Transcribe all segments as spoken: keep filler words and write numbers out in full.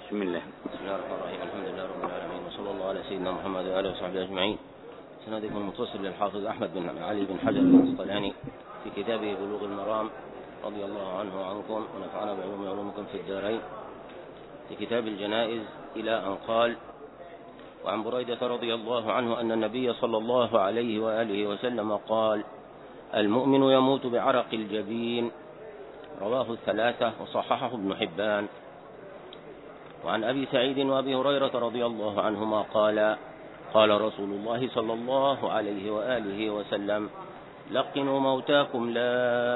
بسم الله. بسم الله الرحمن الرحيم. الحمد لله رب العالمين، وصلى الله على سيدنا محمد وآله وصحبه أجمعين. سندكم المتصل للحافظ أحمد بن علي بن حجر العسقلاني في كتابه بلوغ المرام رضي الله عنه وعنكم ونفعنا بعلوم علومكم في الدارين، في كتاب الجنائز إلى أن قال: وعن بريدة رضي الله عنه أن النبي صلى الله عليه وآله وسلم قال: المؤمن يموت بعرق الجبين. رواه الثلاثة وصححه ابن حبان. وعن أبي سعيد وأبي هريرة رضي الله عنهما قال: قال رسول الله صلى الله عليه وآله وسلم: لقنوا موتاكم لا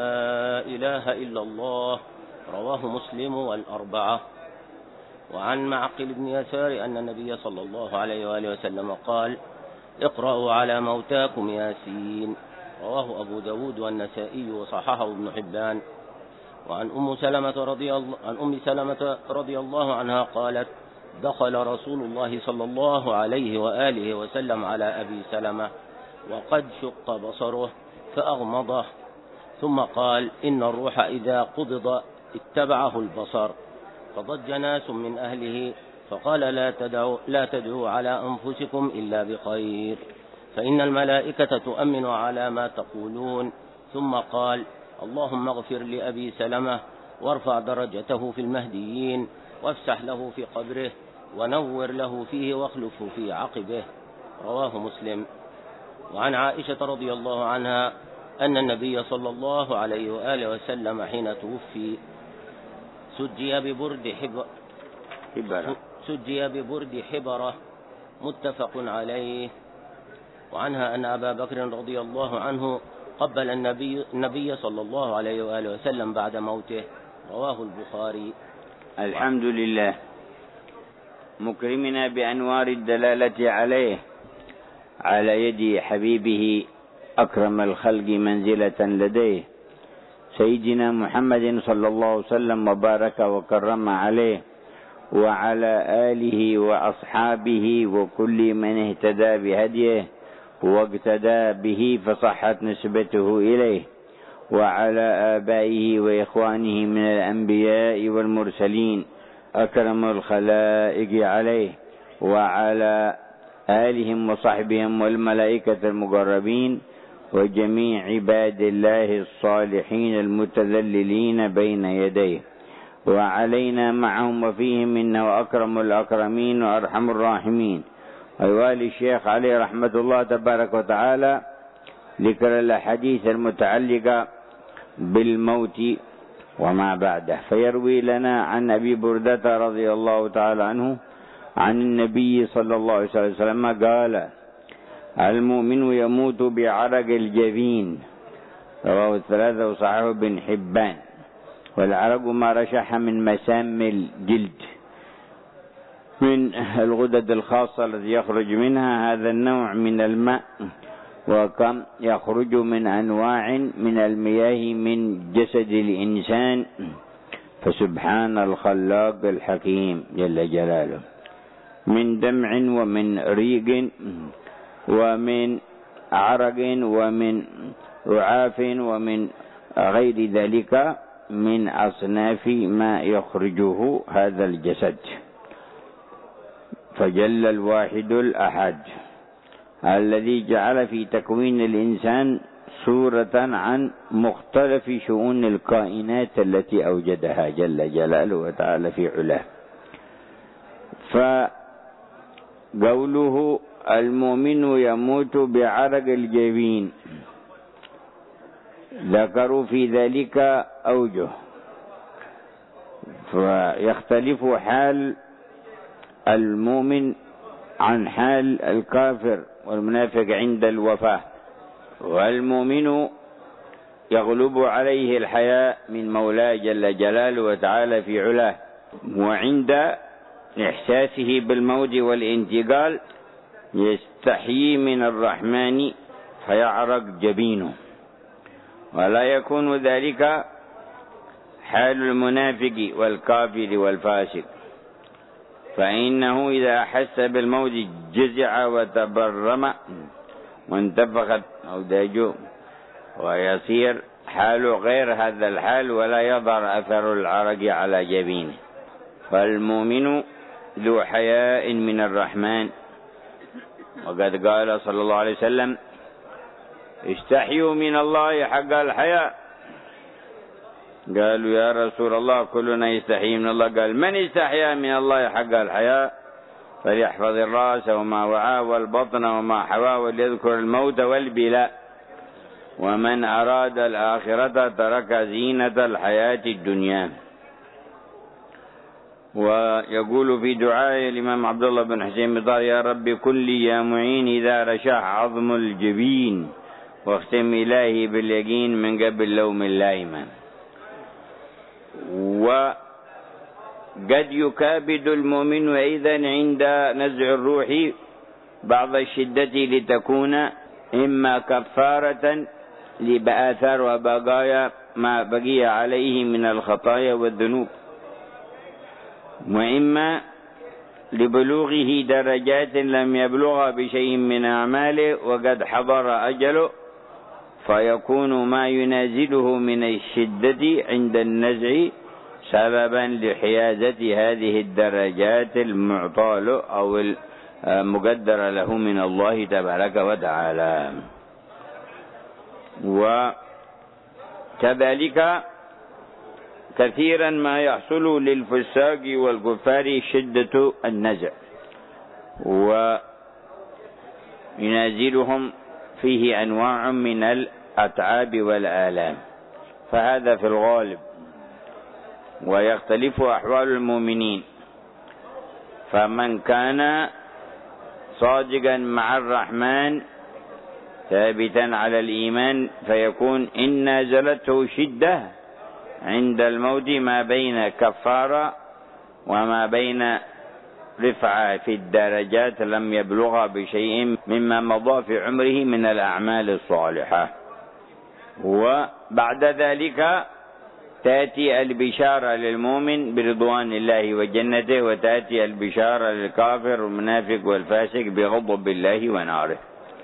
إله إلا الله. رواه مسلم والأربعة. وعن معقل بن يسار أن النبي صلى الله عليه وآله وسلم قال: اقرأوا على موتاكم ياسين. رواه أبو داود والنسائي وصححه ابن حبان. وعن أم سلمة رضي الله عن أم سلمة رضي الله عنها قالت: دخل رسول الله صلى الله عليه وآله وسلم على أبي سلمة وقد شق بصره فأغمضه، ثم قال: إن الروح إذا قبض اتبعه البصر. فضج ناس من أهله فقال: لا تدعوا, لا تدعوا على أنفسكم إلا بخير، فإن الملائكة تؤمن على ما تقولون. ثم قال: اللهم اغفر لأبي سلمة وارفع درجته في المهديين، وافسح له في قبره، ونور له فيه واخلفه في عقبه. رواه مسلم. وعن عائشة رضي الله عنها أن النبي صلى الله عليه وآله وسلم حين توفي سجي ببرد حبر سجي ببرد حبرة، متفق عليه. وعنها أن أبا بكر رضي الله عنه قبل النبي, النبي صلى الله عليه وآله وسلم بعد موته. رواه البخاري. الحمد لله، مكرمنا بأنوار الدلالة عليه على يد حبيبه أكرم الخلق منزلة لديه، سيدنا محمد صلى الله عليه وسلم، وبارك وكرم عليه وعلى آله وأصحابه وكل من اهتدى بهديه واقتدى به فصحت نسبته إليه، وعلى آبائه وإخوانه من الأنبياء والمرسلين أكرم الخلائق عليه، وعلى آلهم وصحبهم والملائكة المقربين وجميع عباد الله الصالحين المتذللين بين يديه، وعلينا معهم وفيهم إنه أكرم الأكرمين وأرحم الراحمين. ويوالي الشيخ عليه رحمة الله تبارك وتعالى ذكر الأحاديث المتعلقة بالموت وما بعده، فيروي لنا عن أبي بردة رضي الله تعالى عنه عن النبي صلى الله عليه وسلم قال: المؤمن يموت بعرق الجبين. رواه الثلاثة وصححه ابن حبان. والعرق ما رشح من مسام الجلد من الغدد الخاصة التي يخرج منها هذا النوع من الماء، وكم يخرج من أنواع من المياه من جسد الإنسان، فسبحان الخلاق الحكيم جل جلاله، من دمع ومن ريق ومن عرق ومن رعاف ومن غير ذلك من أصناف ما يخرجه هذا الجسد. فجل الواحد الأحد الذي جعل في تكوين الإنسان صورة عن مختلف شؤون الكائنات التي أوجدها جل جلاله وتعالى في علاه. فقوله المؤمن يموت بعرق الجبين ذكروا في ذلك أوجه، فيختلف حال المؤمن عن حال الكافر والمنافق عند الوفاة. والمؤمن يغلب عليه الحياء من مولاه جل جلاله وتعالى في علاه، وعند إحساسه بالموت والانتقال يستحيي من الرحمن فيعرق جبينه. ولا يكون ذلك حال المنافق والكافر والفاسق، فإنه إذا أحس بالموت جزع وتبرم وانتفخت أوداجه، ويصير حاله غير هذا الحال ولا يظهر أثر العرق على جبينه. فالمؤمن ذو حياء من الرحمن، وقد قال صلى الله عليه وسلم: استحيوا من الله حق الحياء. قالوا: يا رسول الله كلنا يستحي من الله. قال: من استحيا من الله حق الحياء فليحفظ الرأس وما وعاه والبطن وما حواه وليذكر الموت والبلاء، ومن أراد الآخرة ترك زينة الحياة الدنيا. ويقول في دعاء الإمام عبد الله بن حسين بطار: يا رب كن لي يا معين إذا رشح عظم الجبين، واختم إلهي باليقين من قبل لوم اللائمة. وقد يكابد المؤمن أيضا عند نزع الروح بعض الشدة لتكون إما كفارة لآثار وبقايا ما بقي عليه من الخطايا والذنوب، وإما لبلوغه درجات لم يبلغها بشيء من أعماله وقد حضر أجله، فيكون ما ينازله من الشدة عند النزع سببا لحيازة هذه الدرجات المعطاة له أو المقدرة له من الله تبارك وتعالى. وكذلك كثيرا ما يحصل للفساق والكفار شدة النزع، وينازلهم فيه أنواع من الأتعاب والآلام، فهذا في الغالب. ويختلف أحوال المؤمنين، فمن كان صادقا مع الرحمن ثابتا على الإيمان فيكون إن نازلته شدة عند الموت ما بين كفارة وما بين رفعة في الدرجات لم يبلغها بشيء مما مضى في عمره من الأعمال الصالحة. وبعد ذلك تأتي البشارة للمؤمن برضوان الله وجنته، وتأتي البشارة للكافر والمنافق والفاسق بغضب الله وناره.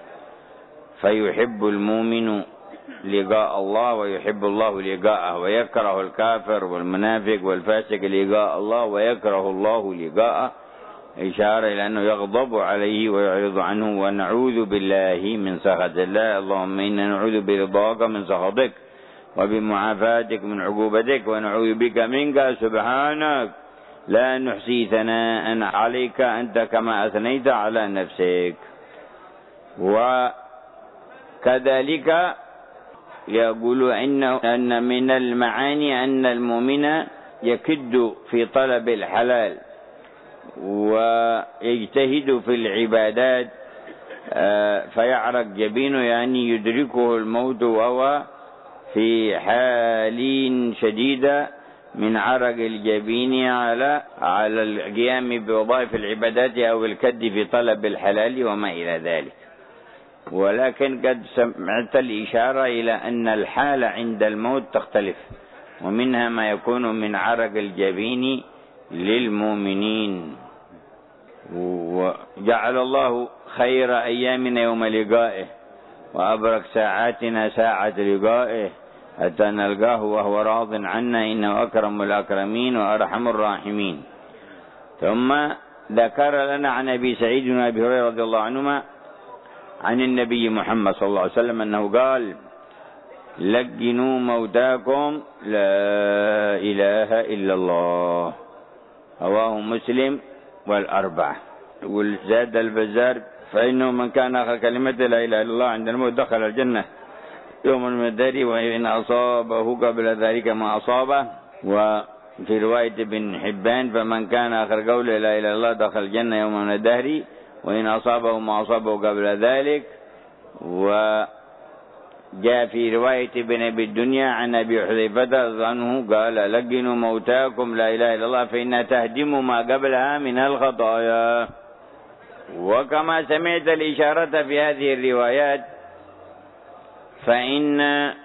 فيحب المؤمن لقاء الله ويحب الله لقاءه، ويكره الكافر والمنافق والفاسق لقاء الله ويكره الله لقاءه، إشارة إلى أنه يغضب عليه ويعرض عنه. ونعوذ بالله من سخط الله، اللهم إنا نعوذ برضاك من سخطك وبمعافاتك من عقوبتك، ونعوذ بك منك سبحانك لا نحصي ثناء عليك أنت كما أثنيت على نفسك. وكذلك يقول إنه أن من المعاني أن المؤمن يكد في طلب الحلال ويجتهد في العبادات فيعرق جبينه، يعني يدركه الموت وهو في حال شديدة من عرق الجبين على على القيام بوظائف العبادات أو الكد في طلب الحلال وما إلى ذلك. ولكن قد سمعت الإشارة إلى أن الحالة عند الموت تختلف، ومنها ما يكون من عرق الجبين للمؤمنين. وجعل الله خير أيامنا يوم لقائه، وأبرك ساعاتنا ساعة لقائه، حتى نلقاه وهو راض عنا، إنه أكرم الأكرمين وأرحم الراحمين. ثم ذكر لنا عن أبي سعيد وأبي هريرة رضي الله عنهما عن النبي محمد صلى الله عليه وسلم أنه قال: لقنوا موتاكم لا إله إلا الله، رواه مسلم والأربعة. والزاد البزار: فإنه من كان آخر كلمة لا إله إلا الله عند الموت دخل الجنة يوم من الدهر، وإن أصابه قبل ذلك ما أصابه. وفي رواية ابن حبان: فمن كان آخر قول لا إله إلا الله دخل الجنة يوم من الدهر، وإن أصابه ما أصابه قبل ذلك. وجاء في رواية ابن أبي الدنيا عن أبي حذيفة عنه قال: لقنوا موتاكم لا إله إلا الله فإنها تهدم ما قبلها من الخطايا. وكما سمعت الإشارة في هذه الروايات، فإن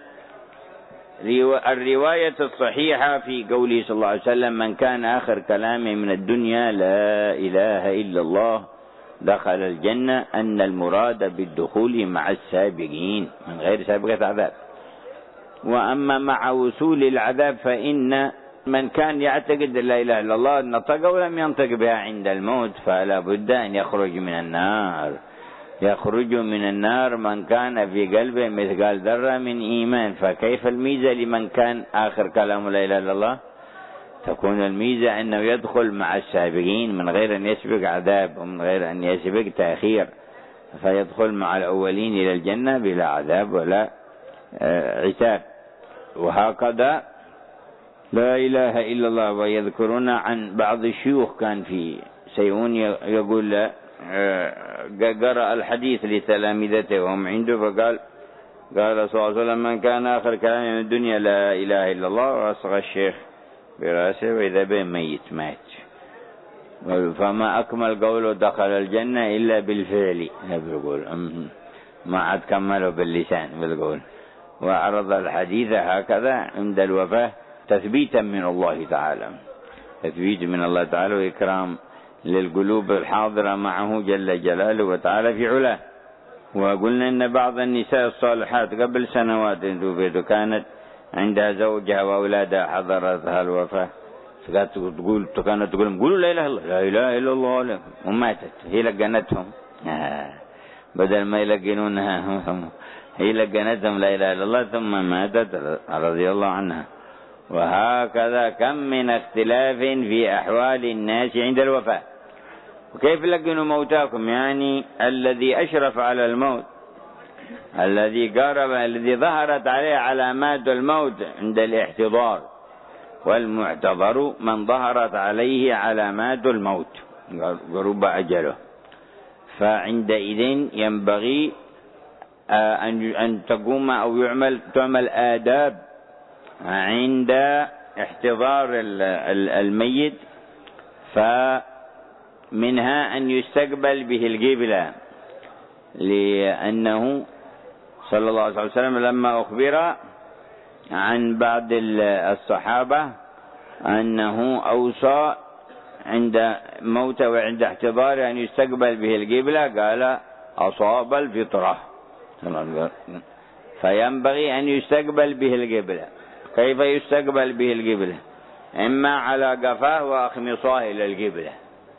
الرواية الصحيحة في قوله صلى الله عليه وسلم: من كان آخر كلامه من الدنيا لا إله إلا الله دخل الجنة، أن المراد بالدخول مع السابقين من غير سابقة عذاب. وأما مع وصول العذاب فإن من كان يعتقد لا إله إلا الله نطق ولم ينطق بها عند الموت فلا بد أن يخرج من النار. يخرج من النار من كان في قلبه مثقال ذرة من إيمان. فكيف الميزة لمن كان آخر كلام لا إله إلا الله؟ تكون الميزة أنه يدخل مع السابقين من غير أن يسبق عذاب ومن غير أن يسبق تأخير، فيدخل مع الأولين إلى الجنة بلا عذاب ولا عتاب. وهكذا لا إله إلا الله. ويذكرون عن بعض الشيوخ كان في سيئون يقول قرأ الحديث لتلامذته وهم عنده فقال قال صلى الله عليه وسلم من كان آخر كلام من الدنيا لا إله إلا الله، وأصغى الشيخ برأسه وإذا به ميت مات. فما أكمل قوله دخل الجنة إلا بالفعل، بيقول ما عاد كمله باللسان بالقول. وعرض الحديث هكذا عند الوفاة تثبيتا من الله تعالى، تثبيت من الله تعالى وإكرام للقلوب الحاضرة معه جل جلاله وتعالى في علاه. وقلنا أن بعض النساء الصالحات قبل سنوات كانت عندها زوجها وأولادها حضرتها الوفاة، كانت تقول كانت تقول قولوا لا إله إلا الله لا إله إلا الله وماتت. هي لقنتهم آه. بدل ما يلقنونها هي لقنتهم لا إله إلا الله ثم ماتت رضي الله عنها. وهكذا كم من اختلاف في أحوال الناس عند الوفاة. وكيف لقنوا موتاكم؟ يعني الذي أشرف على الموت، الذي قارب، الذي ظهرت عليه علامات الموت عند الاحتضار، والمعتبر من ظهرت عليه علامات الموت قرب أجله. فعندئذ ينبغي أن تقوم أو يعمل تعمل آداب عند احتضار الميت، فمنها أن يستقبل به القبلة، لأنه صلى الله عليه وسلم لما أخبر عن بعض الصحابة أنه أوصى عند موته وعند احتضاره أن يستقبل به القبلة قال أصاب الفطرة، فينبغي أن يستقبل به القبلة. كيف يستقبل به القبلة؟ إما على قفاه وأخمصاه إلى القبلة،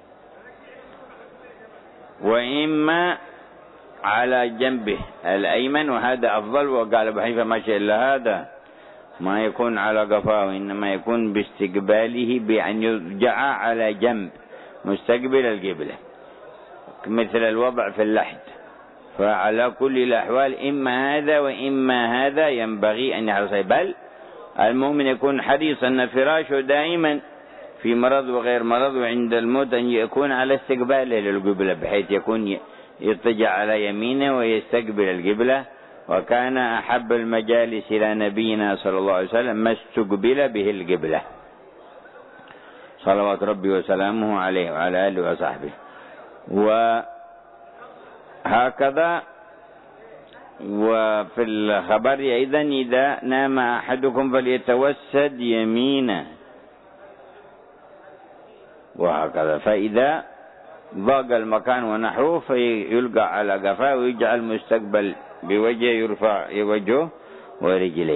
وإما على جنبه الأيمن، وهذا أفضل. وقال أبو حنيفة ما شاء إلا هذا ما يكون على قفاه، إنما يكون باستقباله بأن يرجع على جنب مستقبل القبلة مثل الوضع في اللحد. فعلى كل الأحوال إما هذا وإما هذا ينبغي أن يحرص. بل المؤمن يكون حريصا أن فراشه دائما في مرض وغير مرض وعند الموت أن يكون على استقباله للقبلة، بحيث يكون يضطجع على يمينه ويستقبل القبلة. وكان أحب المجالس إلى نبينا صلى الله عليه وسلم ما استقبل به القبلة صلوات ربي وسلامه عليه وعلى آله وصحبه. وهكذا وفي الخبر أيضا إذا نام أحدكم فليتوسد يمينه، وهكذا. فإذا ضاق المكان ونحوه فيلقى على قفاه ويجعل مستقبل بوجهه، يرفع وجهه ورجليه.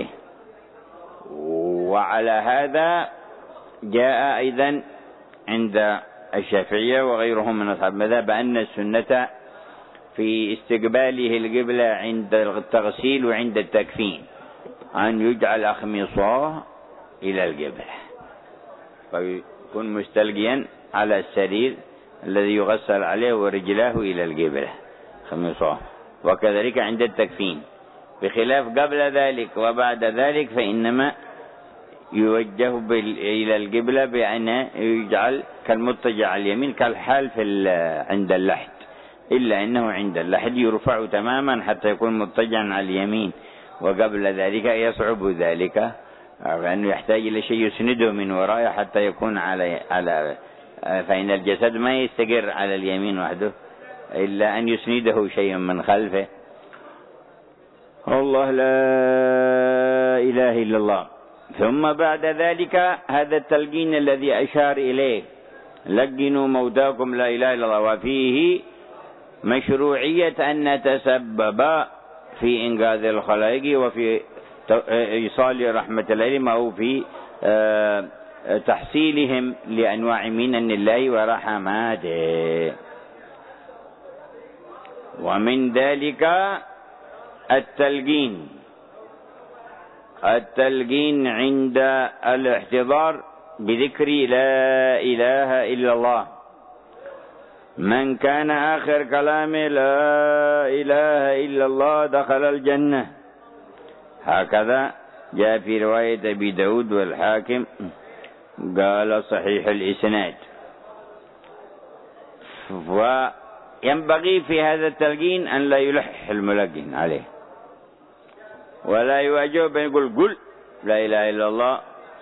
وعلى هذا جاء أيضا عند الشافعية وغيرهم من أصحاب المذهب أن السنة في استقباله القبلة عند التغسيل وعند التكفين أن يجعل أخمصاه إلى القبلة، فيكون مستلقيا على السرير الذي يغسل عليه ورجلاه إلى القبلة خمصاه. وكذلك عند التكفين، بخلاف قبل ذلك وبعد ذلك فإنما يوجه إلى القبلة بأن يجعل كالمضطجع على اليمين كالحال في عند اللحد، إلا أنه عند اللحد يرفع تماما حتى يكون مضطجعا على اليمين، وقبل ذلك يصعب ذلك لأنه يحتاج إلى شيء يسنده من وراءه حتى يكون على على فإن الجسد ما يستقر على اليمين وحده إلا أن يسنده شيء من خلفه. الله لا إله إلا الله. ثم بعد ذلك هذا التلقين الذي أشار إليه لقنوا موتاكم لا إله إلا الله، وفيه مشروعية أن نتسبب في إنقاذ الخلائق وفي إيصال رحمة العلم أو في تحصيلهم لأنواع منن الله ورحماته. ومن ذلك التلقين التلقين عند الاحتضار بذكر لا إله إلا الله. من كان آخر كلامه لا إله إلا الله دخل الجنة، هكذا جاء في رواية أبي داود والحاكم قال صحيح الإسناد. وينبغي في هذا التلقين أن لا يلح الملقن عليه ولا يواجهه بأن يقول قل لا إله إلا الله،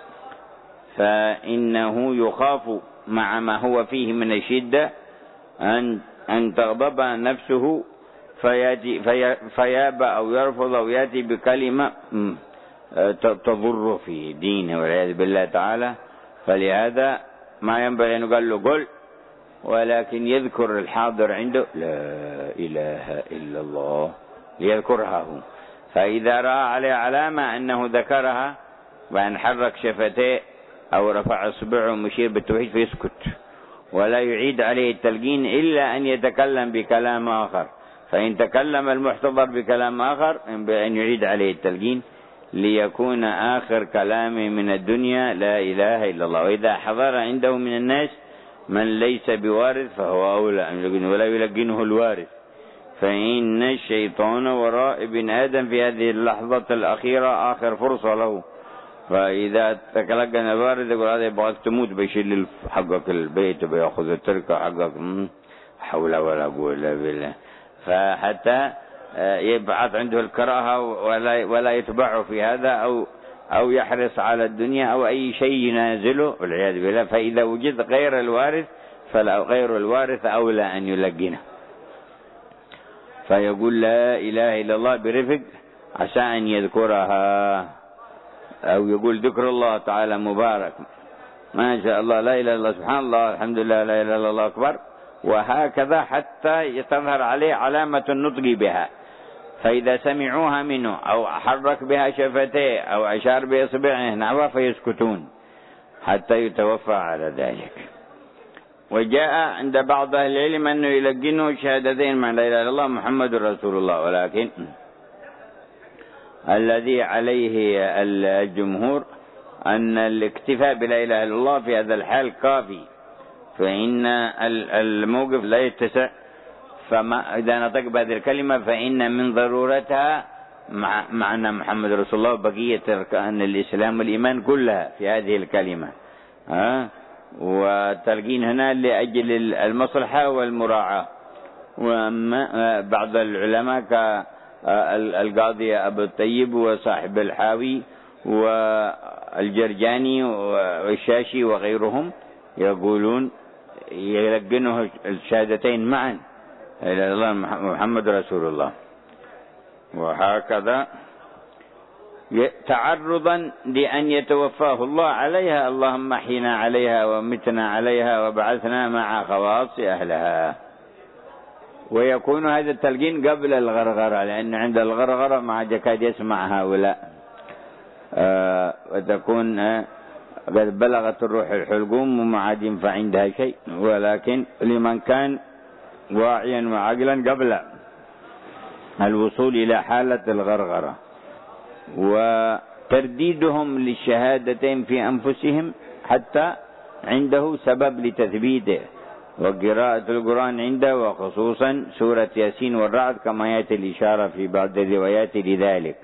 فإنه يخاف مع ما هو فيه من الشدة أن أن تغضب نفسه فيأتي في فيابى أو يرفض أو يأتي بكلمة تضر في دينه والعياذ بالله تعالى. فلهذا ما ينبغي أن يقال له قل، ولكن يذكر الحاضر عنده لا إله إلا الله ليذكرها هو. فإذا رأى عليه علامة أنه ذكرها وأن حرك شفتيه أو رفع إصبعه مشير بالتوحيد فيسكت ولا يعيد عليه التلقين إلا أن يتكلم بكلام آخر. فإن تكلم المحتضر بكلام آخر أن يعيد عليه التلقين ليكون آخر كلامه من الدنيا لا إله إلا الله. وإذا حضر عنده من الناس من ليس بوارث فهو أولى أن يلقنه ولا يلقنه الوارث، فإن الشيطان وراء ابن آدم في هذه اللحظة الأخيرة آخر فرصة له. فإذا تلقن الوارث يقول هذا يبغاك تموت بيشيل حقك البيت بيأخذ التركة حقك، حول ولا قوة إلا بالله. فحتى يبعث عنده الكراهة ولا ولا يتبعه في هذا أو أو يحرص على الدنيا أو أي شيء ينازله والعياذ بالله. فإذا وجد غير الوارث فغير الوارث أولى أن يلقنه، فيقول لا إله إلا الله برفق عسى أن يذكرها، أو يقول ذكر الله تعالى مبارك ما شاء الله لا إله إلا الله سبحان الله الحمد لله لا إله إلا الله أكبر، وهكذا حتى تظهر عليه علامة النطق بها. فإذا سمعوها منه أو حرك بها شفتيه أو أشار بإصبعه نحوه فيسكتون حتى يتوفى على ذلك. وجاء عند بعض أهل العلم أنه يلقنه شهادتين مع لا إله إلا الله محمد رسول الله، ولكن الذي عليه الجمهور أن الاكتفاء بلا إله إلا الله في هذا الحال كافي، فإن الموقف لا يتسع. فما إذا نطق بهذه الكلمة فإن من ضرورتها مع معنى محمد رسول الله بقية أركان الإسلام والإيمان كلها في هذه الكلمة. ها وتلقين هنا لأجل المصلحة والمراعاة. وأما بعض العلماء كالقاضي أبو الطيب وصاحب الحاوي والجرجاني والشاشي وغيرهم يقولون يلقنه الشهادتين معا إلى الله محمد رسول الله. وهكذا تعرضا لأن يتوفاه الله عليها اللهم احينا عليها ومتنا عليها وبعثنا مع خواص أهلها. ويكون هذا التلقين قبل الغرغرة، لأن عند الغرغرة ما عاد يكاد يسمع هؤلاء، آه وتكون آه قد بلغت الروح الحلقوم وما عاد ينفع عندها شيء. ولكن لمن كان واعيا وعقلا قبل الوصول إلى حالة الغرغرة. وترديدهم للشهادتين في أنفسهم حتى عنده سبب لتثبيته، وقراءة القرآن عنده وخصوصا سورة ياسين والرعد كما يأتي الإشارة في بعض الروايات لذلك.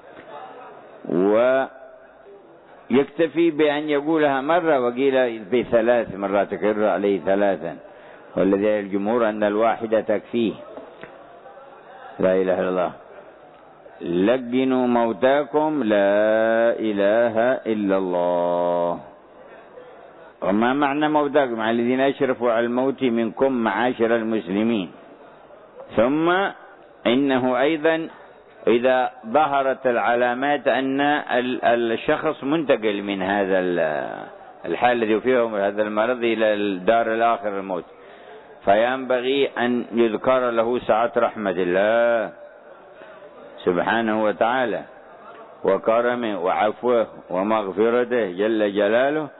ويكتفي بأن يقولها مرة وقيل بثلاث مرات تكرر عليه ثلاثا، والذي الجمهور أن الواحدة تكفيه. لا إله إلا الله. لقنوا موتاكم لا إله إلا الله. وما معنى موتاكم؟ مع الذين أشرفوا على الموت منكم معاشر المسلمين. ثم إنه أيضا إذا ظهرت العلامات أن الشخص منتقل من هذا الحال الذي فيه هذا المرض إلى الدار الآخر الموت، فينبغي أن يذكر له سعة رحمة الله سبحانه وتعالى وكرمه وعفوه ومغفرته جل جلاله،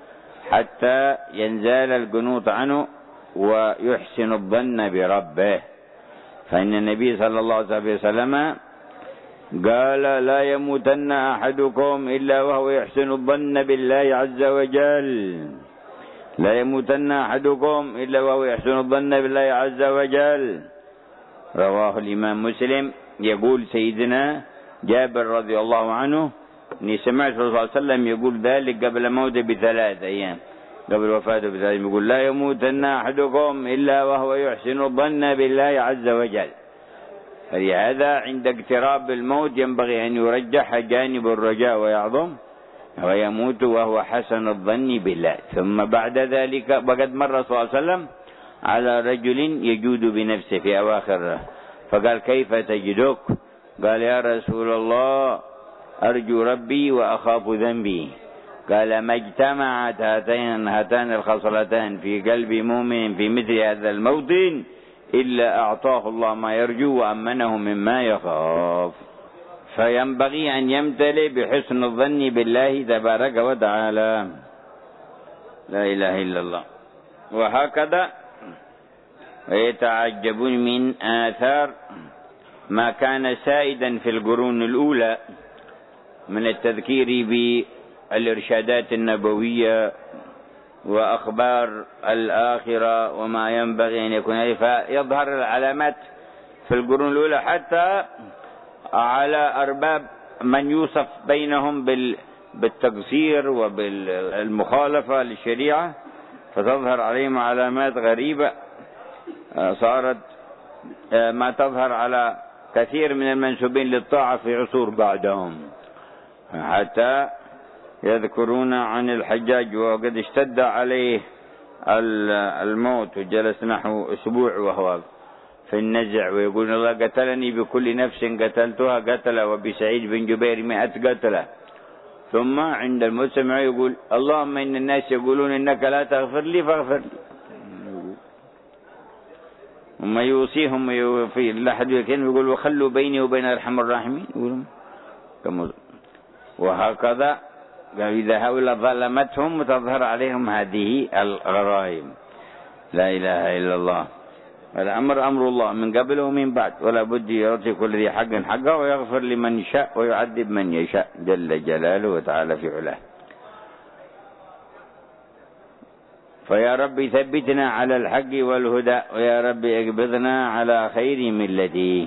حتى ينزال القنوط عنه ويحسن الظن بربه. فإن النبي صلى الله عليه وسلم قال لا يموتن أحدكم إلا وهو يحسن الظن بالله عز وجل، لا يموتن أحدكم إلا وهو يحسن الظن بالله عز وجل. رواه الإمام مسلم. يقول سيدنا جابر رضي الله عنه اني سمعت الرسول صلى الله عليه وسلم يقول ذلك قبل موته بثلاث ايام، قبل وفاته بثلاث ايام، يقول لا يموتن احدكم الا وهو يحسن الظن بالله عز وجل. فلهذا عند اقتراب الموت ينبغي ان يرجح جانب الرجاء ويعظم، ويموت وهو حسن الظن بالله. ثم بعد ذلك وقد مر صلى الله عليه وسلم على رجل يجود بنفسه في اواخره، فقال كيف تجدك؟ قال يا رسول الله أرجو ربي وأخاف ذنبي. قال ما اجتمعت هاتين هاتان الخصلتان في قلب مؤمن في مثل هذا الموطن إلا أعطاه الله ما يرجو وأمنه مما يخاف. فينبغي أن يمتلئ بحسن الظن بالله تبارك وتعالى. لا إله إلا الله. وهكذا ويتعجبون من آثار ما كان سائدا في القرون الأولى من التذكير بالإرشادات النبوية وأخبار الآخرة وما ينبغي أن يكون، فيظهر العلامات في القرون الأولى حتى على أرباب من يوصف بينهم بالتقصير وبالمخالفة للشريعة، فتظهر عليهم علامات غريبة صارت ما تظهر على كثير من المنسوبين للطاعة في عصور بعدهم، حتى يذكرون عن الحجاج وقد اشتد عليه الموت وجلس نحو أسبوع وهو في النزع، ويقول الله قتلني بكل نفس قتلتها قتله وبسعيد بن جبير مئة قتله. ثم عند الموت سمع يقول اللهم إن الناس يقولون إنك لا تغفر لي فاغفر لي، وما يوصيهم في لحد يقول وخلوا بيني وبين أرحم الراحمين. وهكذا إذا هؤلاء ظلمتهم تظهر عليهم هذه الغرائب. لا إله إلا الله. الأمر أمر الله من قبل ومن بعد، ولا بد يعطي كل ذي حق حقه ويغفر لمن يشاء ويعذب من يشاء جل جلاله وتعالى في علاه. فيا رب ثبتنا على الحق والهدى، ويا رب اقبضنا على خير ملته.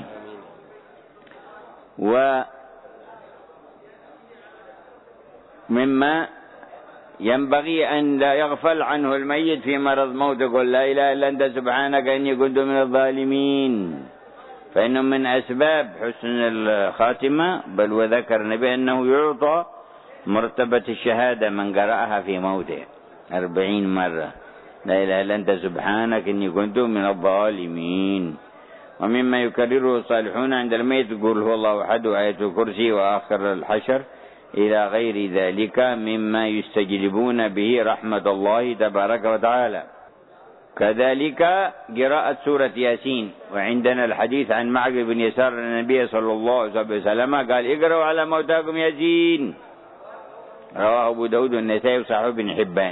ومما ينبغي أن لا يغفل عنه الميت في مرض موت يقول لا إله إلا أنت سبحانك إني كنت من الظالمين، فإنه من أسباب حسن الخاتمة. بل وذكر النبي أنه يعطى مرتبة الشهادة من قرأها في موته أربعين مرة، لا إله إلا أنت سبحانك إني كنت من الظالمين. ومما يكرره الصالحون عند الميت يقول هو الله أحد وآية الكرسي وآخر الحشر إلى غير ذلك مما يستجلبون به رحمة الله تبارك وتعالى. كذلك قراءة سورة ياسين. وعندنا الحديث عن معقل بن يسار النبي صلى الله عليه وسلم قال اقرأوا على موتاكم ياسين، رواه أبو داود والنسائي وصححه ابن حبان.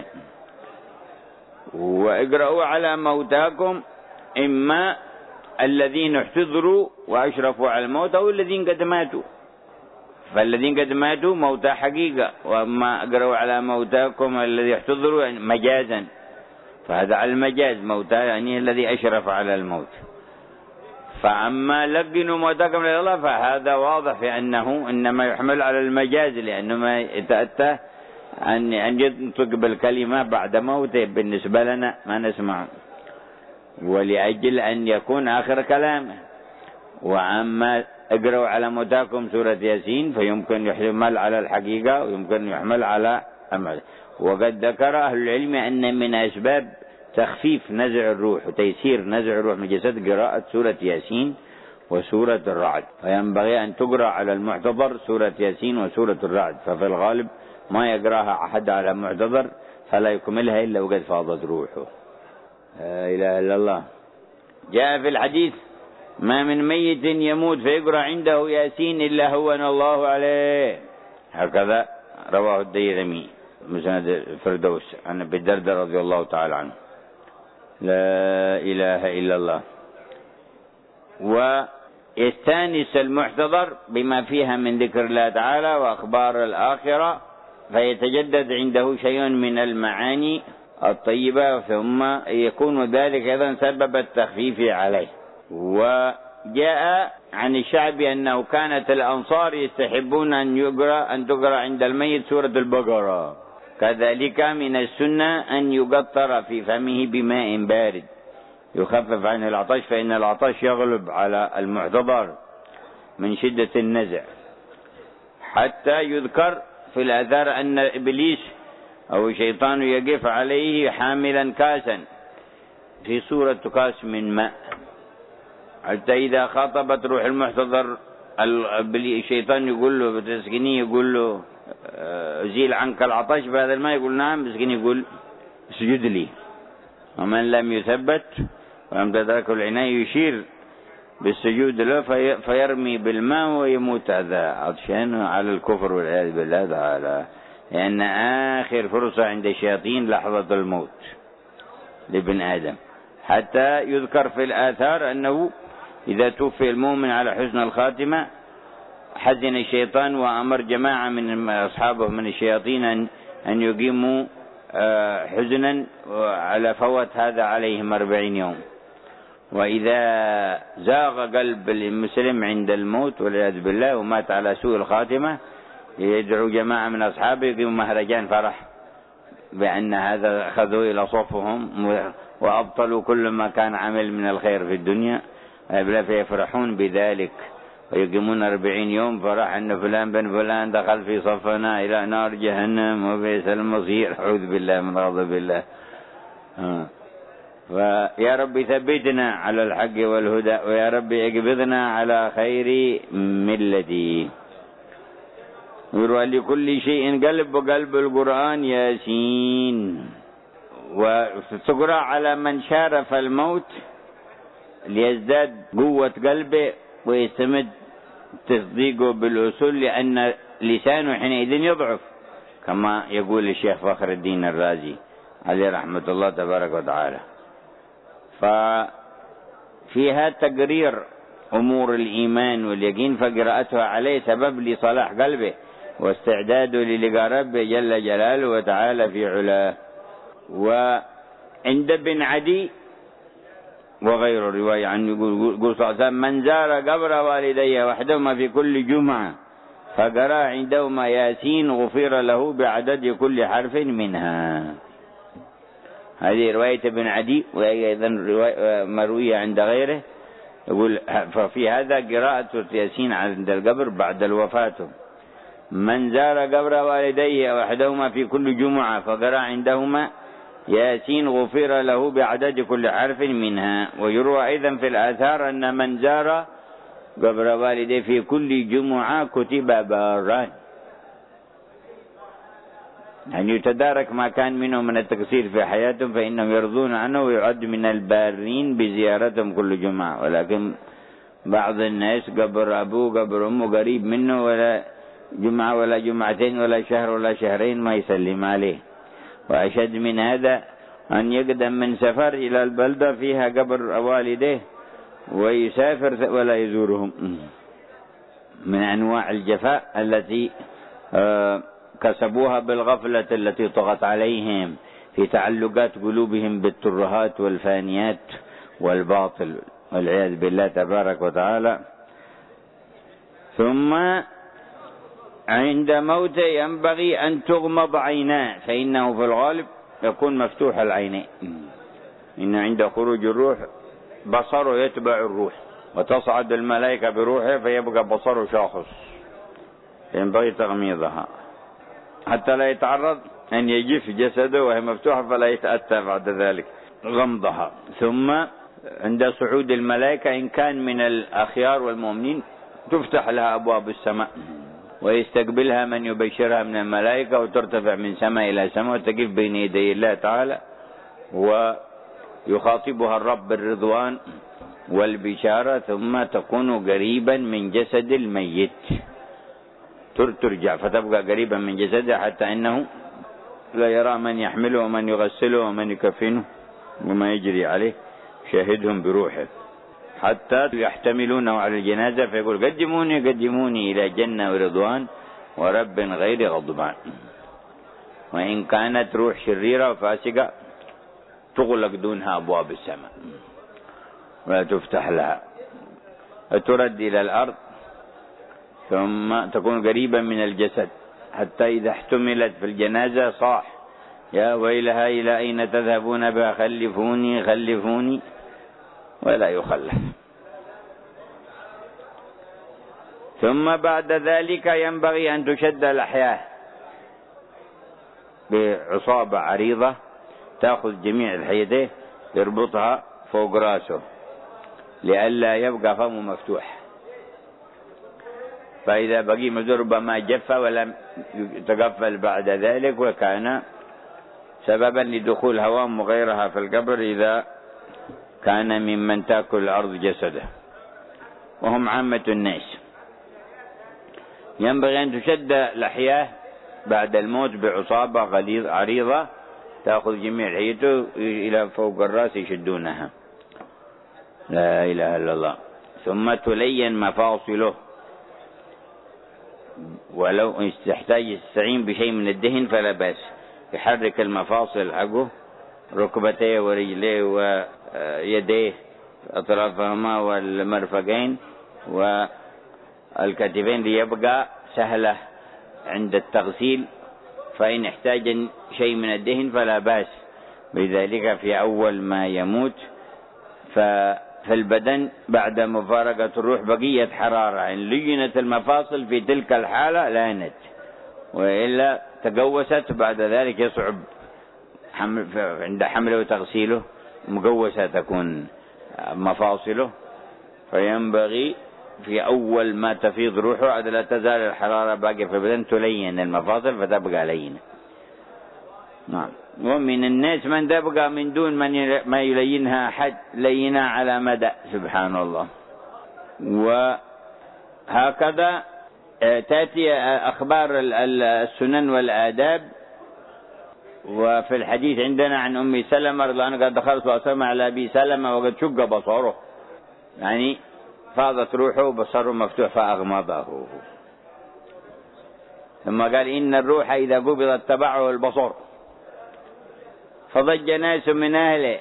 واقرأوا على موتاكم إما الذين احتضروا وأشرفوا على الموت أو الذين قد ماتوا، فالذين قد ماتوا موتى حقيقة، وما اقرأوا على موتاكم الذي احتضروا يعني مجازا، فهذا على المجاز موتى يعني الذي أشرف على الموت. فأما لقنوا موتاكم إلى الله فهذا واضح في أنه إنما يحمل على المجاز، لأنه ما يتأتى أن أن ينطق بالكلمة بعد موته بالنسبة لنا ما نسمع، ولأجل أن يكون آخر كلامه. وأما اقرأوا على موتاكم سورة ياسين فيمكن يحمل على الحقيقة ويمكن يحمل على أمل. وقد ذكر أهل العلم أن من أسباب تخفيف نزع الروح وتيسير نزع الروح من جسد قراءة سورة ياسين وسورة الرعد، فينبغي أن تقرأ على المعتبر سورة ياسين وسورة الرعد، ففي الغالب ما يقرأها أحد على معتبر فلا يكملها إلا وقد فاضت روحه. لا إله إلا الله. جاء في الحديث ما من ميت يموت فيقرأ عنده ياسين إلا هون الله عليه، هكذا رواه الديلمي. مسند الفردوس عن أبي الدرداء رضي الله تعالى عنه. لا إله إلا الله. ويستانس المحتضر بما فيها من ذكر الله تعالى وأخبار الآخرة، فيتجدد عنده شيء من المعاني الطيبة، ثم يكون ذلك أيضا سبب التخفيف عليه. وجاء عن الشعب أنه كانت الأنصار يستحبون أن يقرأ أن تقرأ عند الميت سورة البقرة. كذلك من السنة أن يقطر في فمه بماء بارد يخفف عنه العطش، فإن العطش يغلب على المحتضر من شدة النزع. حتى يذكر في الآثار أن إبليس أو الشيطان يقف عليه حاملا كاسا في صورة كاس من ماء، حتى إذا خاطبت روح المحتضر الشيطان يقول له بتسكني، يقول له زيل عنك العطش بهذا الماء، يقول نعم، بسكني يقول اسجد لي. ومن لم يثبت ولم تدركه العناية يشير بالسجود له في فيرمي بالماء ويموت هذا عطشان على الكفر والعياذ بالله تعالى، لأن آخر فرصة عند الشياطين لحظة الموت لابن آدم. حتى يذكر في الآثار أنه إذا توفي المؤمن على حسن الخاتمة حزن الشيطان وأمر جماعة من أصحابه من الشياطين أن أن يقيموا حزنا على فوت هذا عليهم أربعين يوم. وإذا زاغ قلب المسلم عند الموت والعياذ بالله ومات على سوء الخاتمة يدعو جماعة من أصحابه يقيموا مهرجان فرح بأن هذا أخذوا إلى صفهم وأبطلوا كل ما كان عمل من الخير في الدنيا، فيفرحون بذلك ويقيمون أربعين يوم فرح أن فلان بن فلان دخل في صفنا إلى نار جهنم وبئس المصير. أعوذ بالله من غضب الله. فيا رب ثبتنا على الحق والهدى، ويا رب اقبضنا على خير ملتي. يروى لكل شيء قلب، وقلب القرآن ياسين. وتقرأ على من شارف الموت ليزداد قوة قلبه ويستمد تصديقه بالأصول، لأن لسانه حينئذ يضعف، كما يقول الشيخ فخر الدين الرازي عليه رحمة الله تبارك وتعالى. ففيها تقرير أمور الإيمان واليقين، فقراءتها عليه سبب لصلاح قلبه واستعداده للقاء ربه جل جلاله وتعالى في علاه. وعند ابن عدي وغير الرواية عنه يقول صلى الله عليه وسلم: من زار قبر والديه وحدهما في كل جمعة فقرأ عندهما ياسين غفر له بعدد كل حرف منها. هذه رواية ابن عدي، وهي أيضا مروية عند غيره. يقول ففي هذا قراءة ياسين عند القبر بعد الوفاة. من زار قبر والديه وحدهما في كل جمعة فقرأ عندهما ياسين غفر له بعدد كل حرف منها. ويروى أيضا في الآثار أن من زار قبر والديه في كل جمعة كتب باران، يعني يتدارك ما كان منه من التقصير في حياتهم، فإنهم يرضون عنه ويعد من البارين بزيارتهم كل جمعة. ولكن بعض الناس قبر أبوه قبر أمه قريب منه، ولا جمعة ولا جمعتين ولا شهر ولا شهرين ما يسلم عليه. وأشد من هذا أن يقدم من سفر إلى البلدة فيها قبر والديه ويسافر ولا يزورهم، من أنواع الجفاء التي كسبوها بالغفلة التي طغت عليهم في تعلقات قلوبهم بالترهات والفانيات والباطل والعياذ بالله تبارك وتعالى. ثم عند موته ينبغي أن تغمض عيناه، فإنه في الغالب يكون مفتوح العينين، إن عند خروج الروح بصره يتبع الروح وتصعد الملائكة بروحه فيبقى بصره شاخص، ينبغي تغميضها حتى لا يتعرض أن يجف جسده وهي مفتوحة فلا يتأتى بعد ذلك غمضها. ثم عند صعود الملائكة إن كان من الأخيار والمؤمنين تفتح لها أبواب السماء ويستقبلها من يبشرها من الملائكة، وترتفع من سماء إلى سماء وتقف بين يدي الله تعالى، ويخاطبها الرب بالرضوان والبشارة، ثم تكون قريبا من جسد الميت، ترجع فتبقى قريبا من جسده حتى إنه لا يرى من يحمله ومن يغسله ومن يكفنه وما يجري عليه، شاهدهم بروحه حتى يحتملونه على الجنازة فيقول قدموني قدموني إلى جنة ورضوان ورب غير غضبان. وإن كانت روح شريرة وفاسقة تغلق دونها أبواب السماء ولا تفتح لها، فترد إلى الأرض ثم تكون قريبا من الجسد حتى إذا احتملت في الجنازة صاح يا ويلها إلى أين تذهبون بها خلفوني خلفوني، ولا يخلف. ثم بعد ذلك ينبغي أن تشد الأحياء بعصابة عريضة تأخذ جميع الحيدين تربطها فوق راسه لئلا يبقى فمه مفتوح، فإذا بقي ربما جف ولم يتقفل بعد ذلك، وكان سببا لدخول هوام وغيرها في القبر إذا كان ممن تأكل الأرض جسده، وهم عامة الناس. ينبغي أن تشد لحياه بعد الموت بعصابة غليظ عريضة تأخذ جميع لحيته إلى فوق الرأس يشدونها، لا إله إلا الله. ثم تلين مفاصله، ولو تحتاج يستعين بشيء من الدهن فلا بأس، يحرك المفاصل حقه ركبتيه ورجليه ويديه أطرافهما والمرفقين والكتفين ليبقى سهلة عند التغسيل، فإن احتاج شيء من الدهن فلا بأس بذلك في أول ما يموت. ففي البدن بعد مفارقة الروح بقية حرارة، إن لينت المفاصل في تلك الحالة لانت، وإلا تقوست بعد ذلك يصعب حمل عند حمله وتغسيله، مقوسة تكون مفاصله، فينبغي في أول ما تفيض روحه عاد لا تزال الحرارة باقية في البدن تلين المفاصل فتبقى لينة. نعم. ومن الناس من تبقى من دون من ما يلينها أحد لينا على مدى، سبحان الله. وهكذا تأتي أخبار السنن والآداب. وفي الحديث عندنا عن أم سلمة رضي الله عنها قد دخلت وأسلم على أبي سلمة وقد شق بصره، يعني فاضت روحه وبصره مفتوح فأغمضه. ثم قال إن الروح إذا قبضت تبعه البصر، فضج ناس من أهله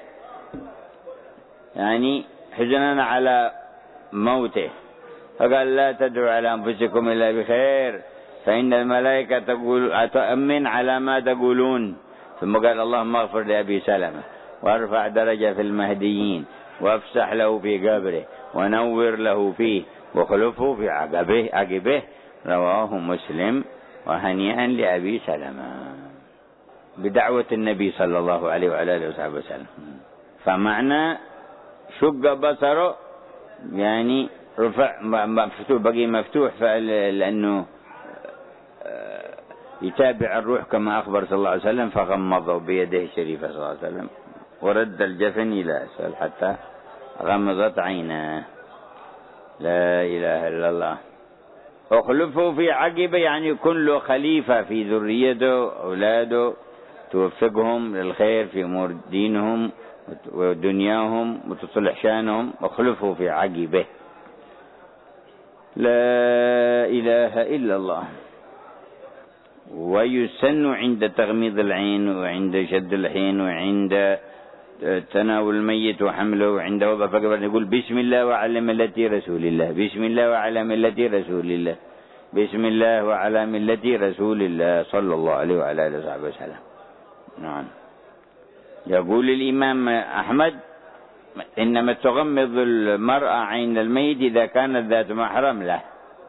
يعني حزنا على موته، فقال لا تدعوا على أنفسكم إلا بخير فإن الملائكة تقول تؤمن على ما تقولون. ثم قال اللهم اغفر لأبي سلمة وارفع درجة في المهديين وافسح له في قبره ونور له فيه وخلفه في عقبه عقبه. رواه مسلم. وهنيئا لأبي سلمة بدعوة النبي صلى الله عليه وعلى آله وصحبه وسلم. فمعنى شق بصره يعني رفع مفتوح بقي مفتوح، لأنه يتابع الروح كما أخبر صلى الله عليه وسلم، فغمضه بيده الشريفة صلى الله عليه وسلم ورد الجفن إلى أسفل حتى غمضت عيناه. لا إله إلا الله. وخلفه في عقبه يعني يكون له خليفة في ذريته أولاده توفقهم للخير في أمور دينهم ودنياهم وتصلح شانهم، وخلفه في عقبه. لا إله إلا الله. ويسن عند تغميض العين وعند شد الحين وعند تناول الميت وحمله وعند وضع فقبر يقول بسم الله وعلى ملة رسول الله، بسم الله وعلى ملة رسول الله، بسم الله وعلى ملة رسول الله صلى الله عليه وعلى آله وصحبه وسلم. نعم. يقول الإمام أحمد إنما تغمض المرأة عين الميت إذا كانت ذات محرم له،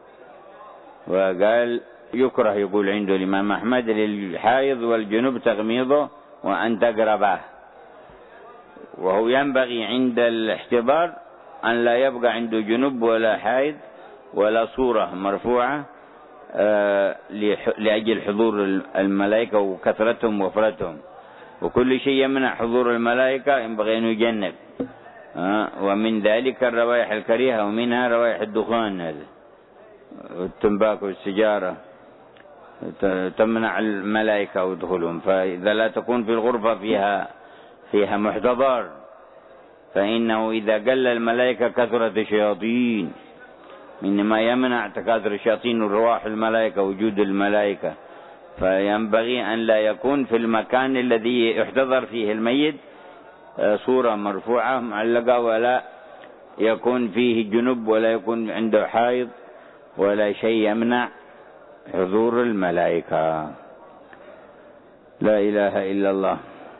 وقال يكره يقول عنده الإمام أحمد للحائض والجنوب تغميضه وأن تقربه. وهو ينبغي عند الاحتضار أن لا يبقى عنده جنوب ولا حائض ولا صورة مرفوعة لأجل حضور الملائكة وكثرتهم وفرتهم، وكل شيء يمنع حضور الملائكة ينبغي أن يجنب. ومن ذلك الروائح الكريهة، ومنها روائح الدخان والتنباك والسجارة تمنع الملائكة ودخولهم. فإذا لا تكون في الغرفة فيها فيها محتضر، فإنه إذا قل الملائكة كثرت الشياطين، إنما يمنع تكاثر الشياطين ورواح الملائكة وجود الملائكة. فينبغي أن لا يكون في المكان الذي يحتضر فيه الميت صورة مرفوعة معلقة، ولا يكون فيه جنب، ولا يكون عنده حائض، ولا شيء يمنع حضور الملائكة. لا إله إلا الله.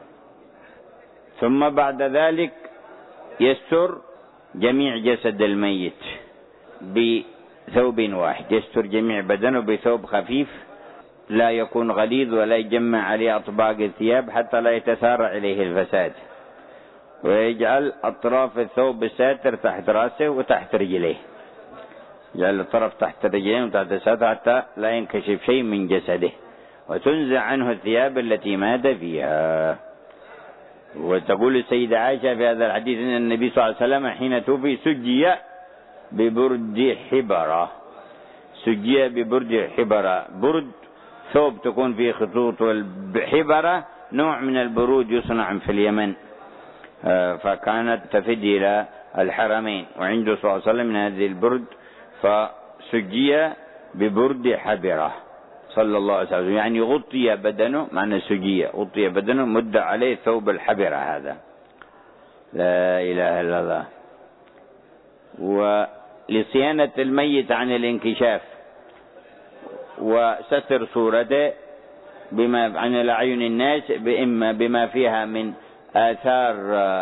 ثم بعد ذلك يستر جميع جسد الميت بثوب واحد، يستر جميع بدنه بثوب خفيف لا يكون غليظ، ولا يجمع عليه أطباق الثياب حتى لا يتسارع إليه الفساد. ويجعل أطراف الثوب الساتر تحت رأسه وتحت رجليه، يجعل الطرف تحت رجليه وتحت الساتر حتى لا ينكشف شيء من جسده، وتنزع عنه الثياب التي مات فيها. وتقول السيدة عائشة في هذا الحديث أن النبي صلى الله عليه وسلم حين توفي سجي ببرد حبرة، سجي ببرد حبرة، برد ثوب تكون فيه خطوط، والحبرة نوع من البرود يصنع في اليمن، فكانت تفد إلى الحرمين، وعنده صلى الله عليه وسلم من هذه البرد، فسجي ببرد حبرة صلى الله عليه وسلم، يعني غطي بدنه، معنى سجية غطي بدنه، مد عليه ثوب الحبرة هذا. لا إله إلا الله. ولصيانة الميت عن الانكشاف وستر صورته بما عن الأعين الناس، بإما بما فيها من آثار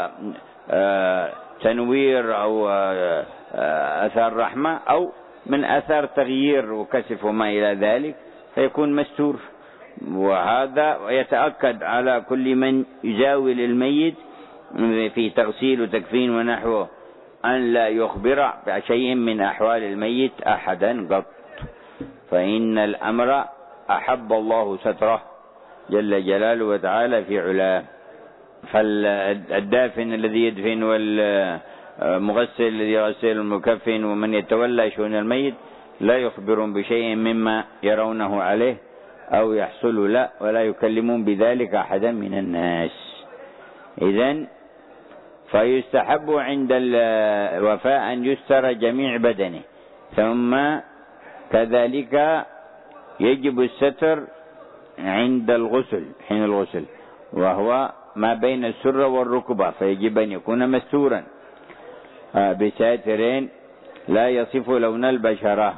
تنوير أو آثار رحمة، أو من آثار تغيير وكسف وما إلى ذلك، فيكون مستور. وهذا يتأكد على كل من يزاول الميت في تغسيل وتكفين ونحوه أن لا يخبر بشيء من أحوال الميت أحدا قط، فإن الأمر أحب الله ستره جل جلاله وتعالى في علاه. فالدافن الذي يدفن، والمغسل الذي يغسل، المكفن، ومن يتولى شؤون الميت لا يخبرون بشيء مما يرونه عليه أو يحصل له، ولا يكلمون بذلك أحدا من الناس. إذن فيستحب عند الوفاة أن يستر جميع بدنه، ثم كذلك يجب الستر عند الغسل، حين الغسل، وهو ما بين السرة والركبة، فيجب أن يكون مستورا بساترين لا يصف لون البشرة.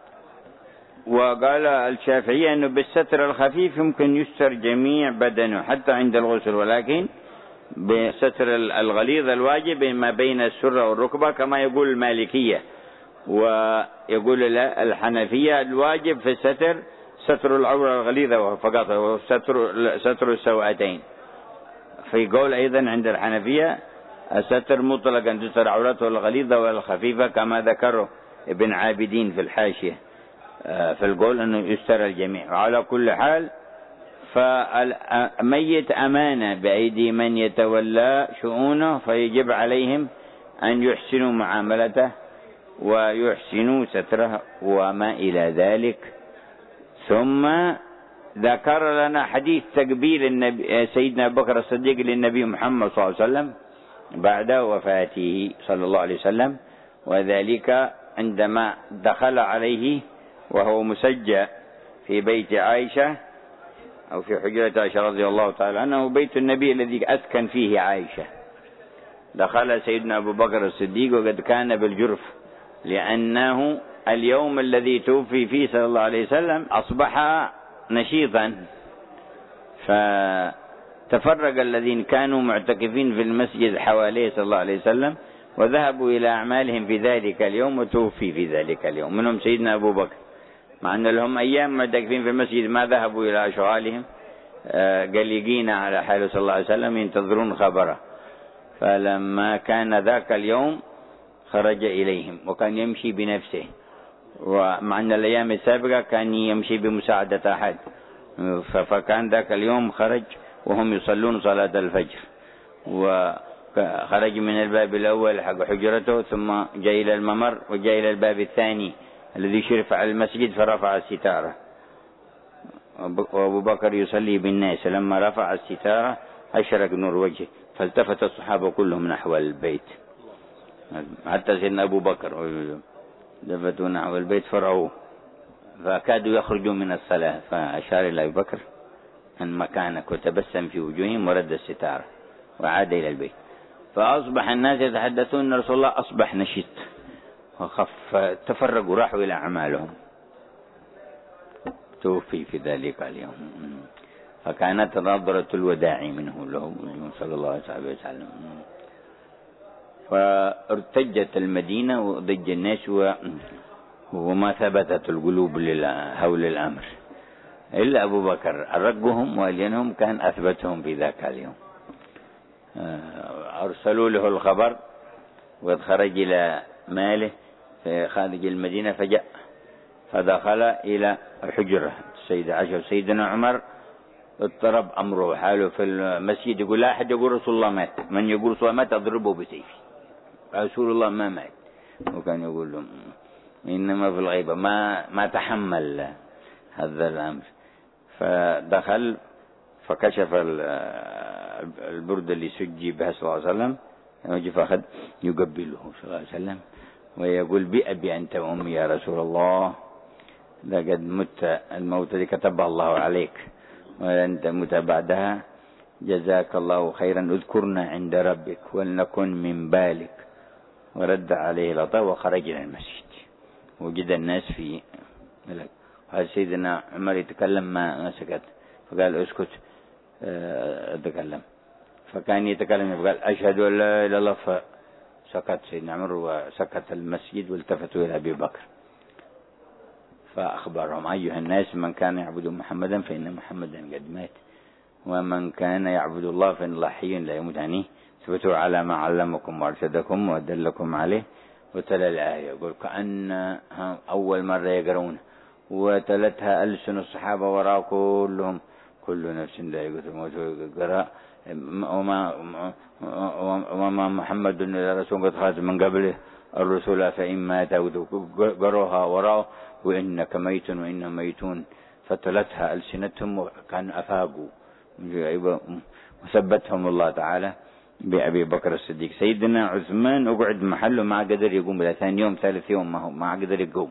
وقال الشافعي أنه بالستر الخفيف يمكن يستر جميع بدنه حتى عند الغسل، ولكن بالستر الغليظ الواجب ما بين السرة والركبة، كما يقول المالكية. ويقول الحنفية الواجب في الستر ستر العورة الغليظة فقط، وستر ستر السوأتين. في قول أيضا عند الحنفية الستر مطلقا تستر عورته الغليظة والخفيفة، كما ذكره ابن عابدين في الحاشية، في القول أنه يستر الجميع. وعلى كل حال فالميت أمانة بأيدي من يتولى شؤونه، فيجب عليهم أن يحسنوا معاملته ويحسنوا ستره وما إلى ذلك. ثم ذكر لنا حديث تقبيل النبي سيدنا أبو بكر الصديق للنبي محمد صلى الله عليه وسلم بعد وفاته صلى الله عليه وسلم، وذلك عندما دخل عليه وهو مسجى في بيت عائشة أو في حجرة عائشة رضي الله تعالى عنه، بيت النبي الذي أسكن فيه عائشة. دخل سيدنا أبو بكر الصديق وقد كان بالجرف، لأنه اليوم الذي توفي فيه صلى الله عليه وسلم أصبح نشيطا، فتفرق الذين كانوا معتكفين في المسجد حواليه صلى الله عليه وسلم، وذهبوا إلى أعمالهم في ذلك اليوم، وتوفي في ذلك اليوم، منهم سيدنا أبو بكر، مع أن لهم أيام معتكفين في المسجد ما ذهبوا إلى أشغالهم، قلقين على حاله صلى الله عليه وسلم ينتظرون خبره. فلما كان ذاك اليوم خرج إليهم، وكان يمشي بنفسه، ومع أن الأيام السابقة كان يمشي بمساعدة أحد، فكان ذاك اليوم خرج وهم يصلون صلاة الفجر، وخرج من الباب الأول حق حجرته، ثم جاء إلى الممر، وجاء إلى الباب الثاني الذي شرف على المسجد فرفع الستارة، وأبو بكر يصلي بالناس، لما رفع الستارة أشرق نور وجهه، فالتفت الصحابة كلهم نحو البيت، حتى سيدنا أبو بكر لفتوا نحو البيت فرعوا، فكادوا يخرجوا من الصلاة، فأشار إلى أبي بكر أن مكانك، وتبسم في وجوههم ورد الستارة وعاد إلى البيت. فأصبح الناس يتحدثون أن رسول الله أصبح نشيط وخف، تفرقوا راحوا إلى أعمالهم. توفي في ذلك اليوم، فكانت نظرة الوداع منه له صلى الله عليه وسلم. فارتجت المدينة وضج الناس، وما ثبتت القلوب لهول الأمر إلا أبو بكر، أرقهم وألينهم كان أثبتهم في ذاك اليوم. أرسلوا له الخبر وخرج إلى ماله في خارج المدينة، فجاء فدخل إلى حجرة السيدة عائشة. سيدنا عمر اضطرب أمره حاله في المسجد، يقول لا أحد يقول رسول الله مات، من يقول رسول الله مات أضربه بسيفي، رسول الله ما مات. وكان يقول لهم إنما في الغيبة، ما ما تحمل هذا الأمر. فدخل فكشف البرد اللي سجي بها صلى الله عليه وسلم، فأخذ يقبله صلى الله عليه وسلم ويقول بأبي أنت وأمي يا رسول الله، لقد مت الموت الذي كتبه الله عليك وأنت مت بعدها، جزاك الله خيرا، اذكرنا عند ربك ولنكن من بالك. ورد عليه العطاء وخرج إلى المسجد. وجد الناس في ملك، هذا سيدنا عمر يتكلم ما سكت، فقال اسكت اتكلم، فكان يتكلم فقال أشهد أن لا إله إلا الله، فسكت سيدنا عمر وسكت المسجد، والتفتوا إلى أبي بكر فأخبرهم أيها الناس، من كان يعبد محمدا فإن محمدا قد مات، ومن كان يعبد الله فإن الله حي لا يموت عنه، ثبتوا على ما علمكم وارشدكم ودلكم عليه. وتلا الآية يقول كأن أول مرة يقرون، وتلتها ألسن الصحابة وراء كلهم، كل نفس ذائقة الموت قرأ وما, وما محمد إلا رسول قد خلت من قبله الرسول فإن مات قروها وراء وإنك ميت وإنهم ميتون، فتلتها ألسنتهم وكان أفاقوا، وثبتهم الله تعالى بأبي بكر الصديق. سيدنا عثمان أقعد محله ما قدر يقوم، بلا ثاني يوم ثالث يوم ما, هو ما قدر يقوم.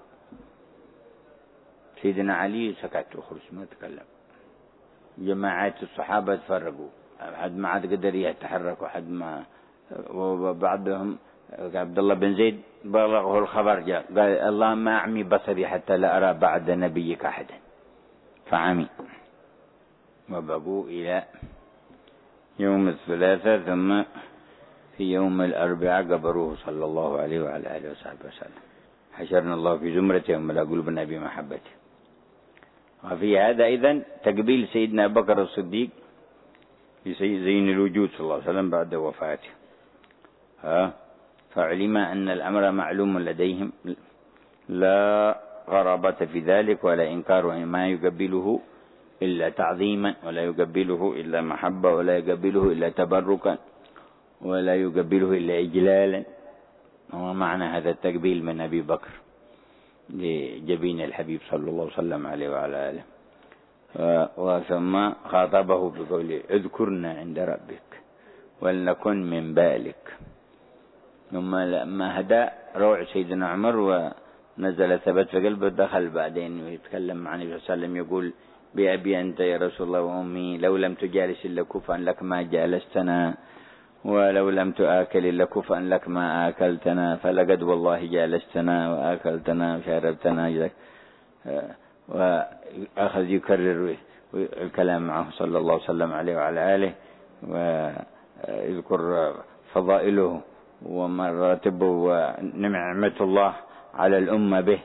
سيدنا علي سكت وخرج ما تكلم. جماعات الصحابة تفرقوا، حد ما عاد قدر يتحرك، وحد ما، وبعضهم عبد الله بن زيد بلغه الخبر جاء قال اللهم أعمي بصري حتى لا أرى بعد نبيك أحدا، فعمي. وبقوا إلى يوم الثلاثاء، ثم في يوم الأربعاء قبروه صلى الله عليه وعلى آله وصحبه وسلم. حشرنا الله في زمرته وملأ قلوبنا بمحبته. وفي هذا إذن تقبيل سيدنا أبو بكر الصديق لزين الوجود صلى الله عليه وسلم بعد وفاته. ها فعلم أن الأمر معلوم لديهم، لا غرابة في ذلك ولا إنكار، ما يقبله إلا تعظيما، ولا يقبله إلا محبة، ولا يقبله إلا تبركا، ولا يقبله إلا إجلالا. وما معنى هذا التقبيل من أبي بكر لجبين الحبيب صلى الله عليه وسلم عليه وعلى آله. وثم خاطبه بقوله اذكرنا عند ربك ولنكن من بالك. ثم لما هدى روع سيدنا عمر ونزل ثبت في قلبه، دخل بعدين ويتكلم عن النبي صلى الله عليه وسلم يقول بأبي أنت يا رسول الله وأمي، لو لم تجالس إلا كفءا لك ما جالستنا، ولو لم تآكل إلا كفءا لك ما آكلتنا، فلقد والله جالستنا وآكلتنا وشاربتنا. وأخذ يكرر الكلام معه صلى الله عليه وسلم عليه وعلى آله، ويذكر فضائله ومراتبه ونعمة الله على الأمة به،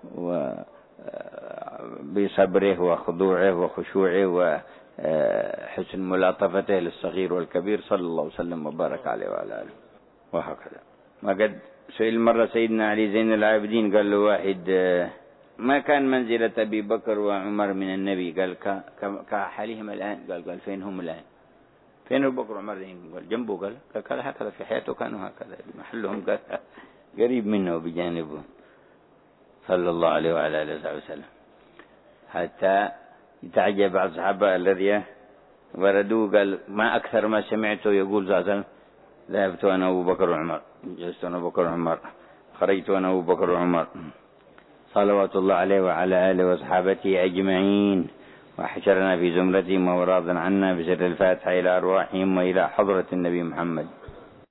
وبصبره وخضوعه وخشوعه وحسن ملاطفته للصغير والكبير صلى الله عليه وسلم وبارك عليه وعلى آله. وهكذا. وقد سئل مرة سيدنا علي زين العابدين قال له واحد ما كان منزلة أبي بكر وعمر من النبي، قال كحالهم الآن، قال قال فين هم الآن؟ فين أبو بكر وعمر؟ قال جنبه، قال قال هكذا في حياته كانوا هكذا، محلهم قال قريب منه بجانبه صلى الله عليه وعلى آله وسلم. حتى يتعجب بعض الصحابة الذي وردوا قال ما أكثر ما سمعته يقول زازل ذهبت أنا أبو بكر وعمر، جلست أنا أبو بكر وعمر، خرجت أنا أبو بكر وعمر، صلوات الله عليه وعلى آله وصحابته أجمعين، وحشرنا في زمرتهم وراض عنا بسر الفاتحة إلى أرواحهم وإلى حضرة النبي محمد.